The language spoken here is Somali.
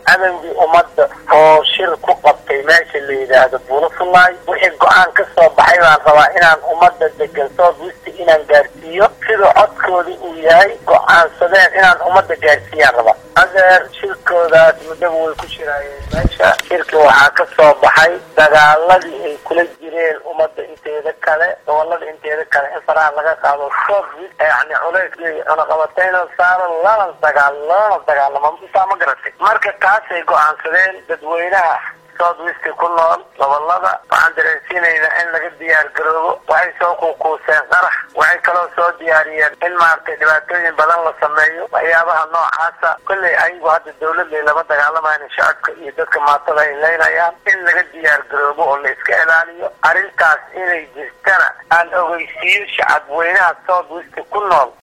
amniga ummadda oo shir ku qabtay meesha la yiraahdo Buulafulay wixii go'aan ka soo baxay baan rabaa inaan ummadda degan South West inaan gaarsiiyo sida codkooda uu yahay go'aansadeen inaan ummadda gaarsiiyaan rabaa adeer shirkoodaas muddo way ku shiraayeen meesha shirka waxaa ka soo baxay dagaaladii ay kula jireen ummadda inteeda kale gobolada inteeda kale in faraha laga qaado South West yani culeysii ana qabatayna saaran lana dagaalama ma garatay marka kaasay go'aansadeen dadweynaha South West ku nool gobolada waxaan dareensiinaynaa in laga diyaar garoobo waxay soo kuuseen qarax waxay kaloo soo diyaariyeen in maartay dhibaatooyin badan la sameeyo waxyaabaha noocaasa kulley ayagu hadda dawladda lama dagaalamayaan shacabka iyo dadka maatada ay leynayaan in laga diyaar garoobo oo la iska ilaaliyo arrintaas inay jirtana aan ogeysiiyo shacab weynaha South West ku nool